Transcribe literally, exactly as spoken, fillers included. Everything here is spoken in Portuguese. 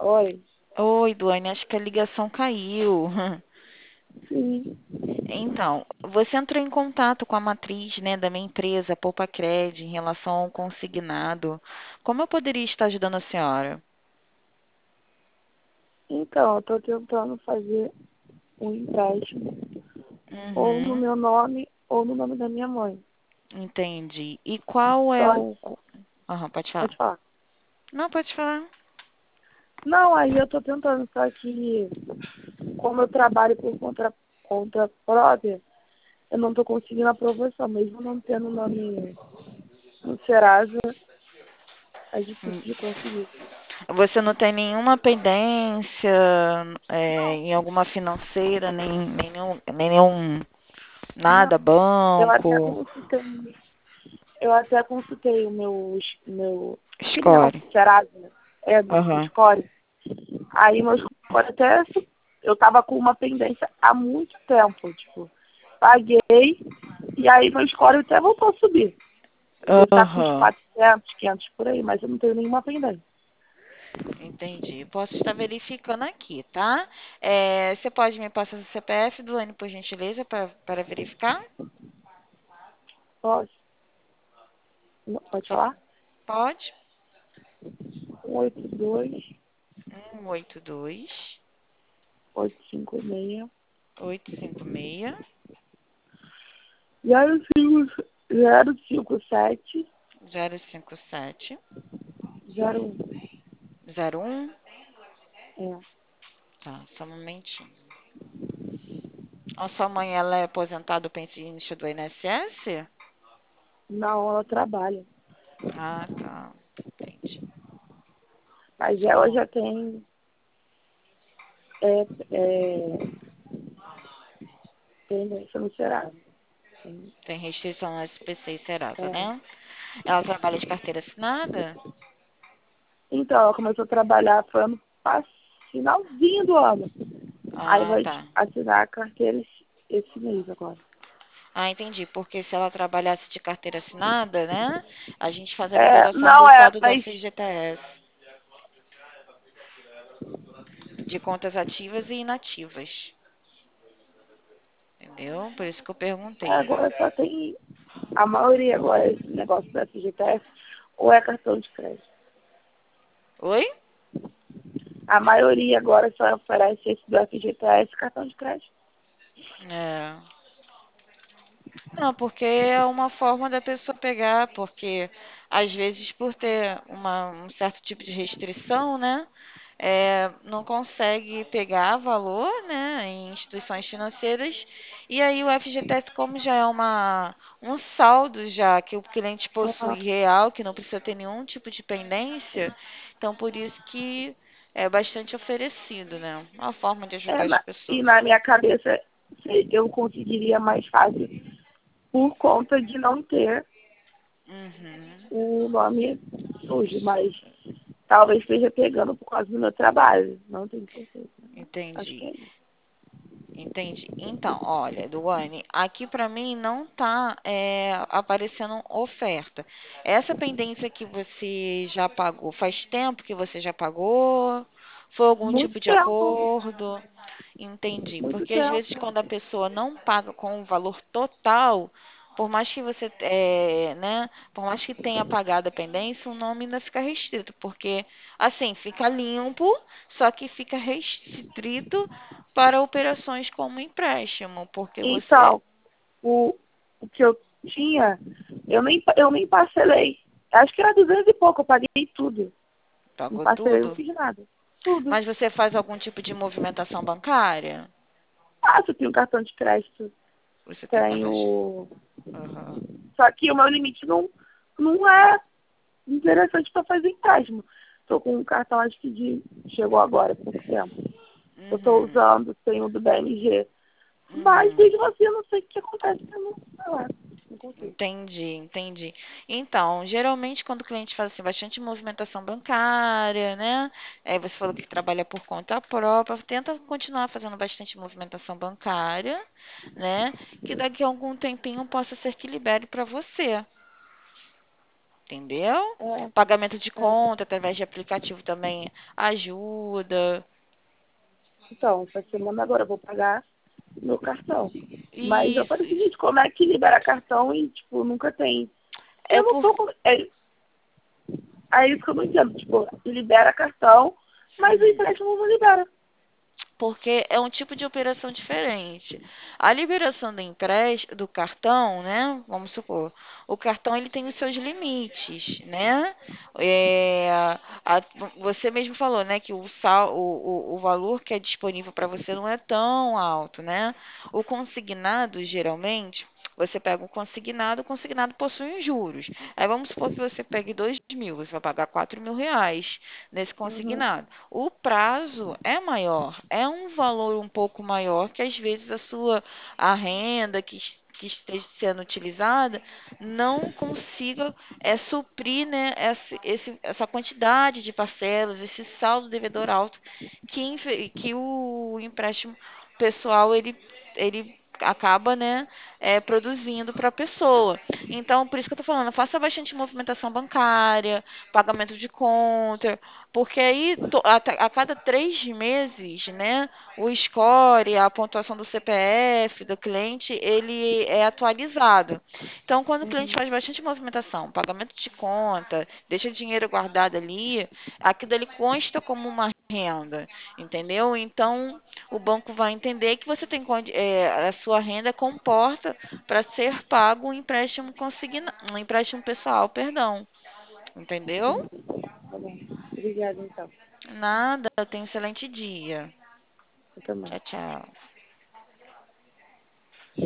Oi. Oi, Duane, acho que a ligação caiu. Sim. Então, você entrou em contato com a matriz, né, da minha empresa, Poupa Cred, em relação ao consignado. Como eu poderia estar ajudando a senhora? Então, eu tô tentando fazer um empréstimo ou no Uhum, meu nome ou no nome da minha mãe. entendi. E qual é Só o... Aham, pode pode falar. falar. Não, pode falar. Não, aí eu tô tentando, só que como eu trabalho por conta, conta própria, eu não tô conseguindo aprovação, mesmo não tendo nome no Serasa, é difícil Hum, de conseguir. Você não tem nenhuma pendência, é, em alguma financeira, nem, nem nenhum, nem nenhum Não, nada, eu até banco, consultei, eu até consultei o meu, meu aquele negócio score. do Serasa, né? É, do, do Aham. Score. Aí meu score até eu tava com uma pendência há muito tempo, tipo, paguei e aí meu score até voltou a subir. Deve estar com uns Aham. quatrocentos, quinhentos por aí, mas eu não tenho nenhuma pendência. Entendi. Posso estar verificando aqui, tá? É, você pode me passar o C P F do ano, por gentileza, pra- para verificar? Posso? Não, pode C- falar? Pode? um oito dois, Um oito dois oito cinco seis, oito cinco seis zero cinco zero cinco sete zero cinco sete zero um. zero um. É. Tá, só um momentinho. A sua mãe, ela é aposentada do pensionista do I N S S? Não, ela trabalha. Ah, tá. Entendi. Mas Só um ela mo- já tem é, é, pendência no Serasa. Tem, Tem restrição no S P C e Serasa, é. né? Ela trabalha de carteira assinada? Então, ela começou a trabalhar foi ano passado, finalzinho do ano. Aí Ah, vai tá. assinar a carteira esse, esse mês agora. Ah, entendi. Porque se ela trabalhasse de carteira assinada, né? A gente faz a É, liberação do não é, saldo do mas F G T S, de contas ativas e inativas. Entendeu? Por isso que eu perguntei. agora só tem a maioria agora, esse negócio do F G T S, ou é cartão de crédito. Oi? A maioria agora só oferece esse do F G T S cartão de crédito. É. Não, porque é uma forma da pessoa pegar, porque às vezes por ter uma, um certo tipo de restrição, né, é, não consegue pegar valor, né, em instituições financeiras, e aí o F G T S, como já é uma, um saldo já que o cliente Uhum. possui real, que não precisa ter nenhum tipo de pendência, então por isso que é bastante oferecido, né, uma forma de É, ajudar as na- e pessoas. na minha cabeça eu conseguiria mais fácil por conta de não ter Uhum, o nome sujo, mas talvez esteja pegando por causa do meu trabalho. Não tenho certeza. Mas acho que entendi. é isso. Entendi. Então, olha, Duane, aqui para mim não tá é, aparecendo oferta. Essa pendência que você já pagou, faz tempo que você já pagou? Foi algum Muito tipo de tempo, acordo? Entendi. muito Porque às vezes tempo. quando a pessoa não paga com o valor total, por mais que você, é, né, por mais que tenha pagado a pendência, o nome ainda fica restrito, porque assim, fica limpo, só que fica restrito para operações como empréstimo, porque você Então, o, o que eu tinha, eu nem, eu nem parcelei. Acho que era duzentos e pouco, eu paguei tudo. Não pagou parcelei, não tudo, fiz nada. Tudo. mas você faz algum tipo de movimentação bancária? Ah, eu tenho cartão de crédito, Você tem cartão de... tenho. Aham. Só que o meu limite não, não é interessante para fazer empréstimo. Estou com um cartão, acho que de, chegou agora, há pouco tempo. Eu estou Uhum. usando, tenho o do B N G. Mas Uhum. mesmo assim eu não sei o que acontece, eu não sei lá, não consigo. Entendi, entendi. Então, geralmente quando o cliente faz assim, bastante movimentação bancária, né? É, você falou que trabalha por conta própria, tenta continuar fazendo bastante movimentação bancária, né? Que daqui a algum tempinho possa ser que libere para você. entendeu? É, Pagamento de é. conta através de aplicativo também ajuda. Então, essa semana agora eu vou pagar meu cartão. Mas eu Isso, falei assim, isso. gente, como é que libera cartão e, tipo, nunca tem? É Eu não por. tô com. É, é isso que eu não entendo. Tipo, libera cartão, mas o Uhum. empréstimo não libera. Porque é um tipo de operação diferente. A liberação do empréstimo, do cartão, né? Vamos supor, o cartão ele tem os seus limites, né? É, a- você mesmo falou, né, que o, sal, o, o, o valor que é disponível para você não é tão alto, né? O consignado, geralmente, você pega o consignado, o consignado possui os juros. Aí vamos supor que você pegue dois mil, você vai pagar quatro mil reais nesse Uhum, consignado. O prazo é maior, é um valor um pouco maior que às vezes a sua a renda que, que esteja sendo utilizada não consiga é, suprir, né, essa, esse, essa quantidade de parcelas, esse saldo devedor alto que, infe- que o empréstimo pessoal ele, ele acaba, né, é, produzindo para a pessoa. Então, por isso que eu estou falando, faça bastante movimentação bancária, pagamento de conta, porque aí to- a, a cada três meses, né, o score, a pontuação do C P F do cliente, ele é atualizado. Então, quando o cliente uhum, faz bastante movimentação, pagamento de conta, deixa dinheiro guardado ali, aquilo ali consta como uma renda, entendeu? Então, o banco vai entender que você tem condi- é, a sua renda comporta para ser pago um empréstimo consigna, um empréstimo pessoal, perdão, entendeu? entendi. Tá bom. Obrigada, então. Nada, tenha um excelente dia. Eu também. Tchau, tchau.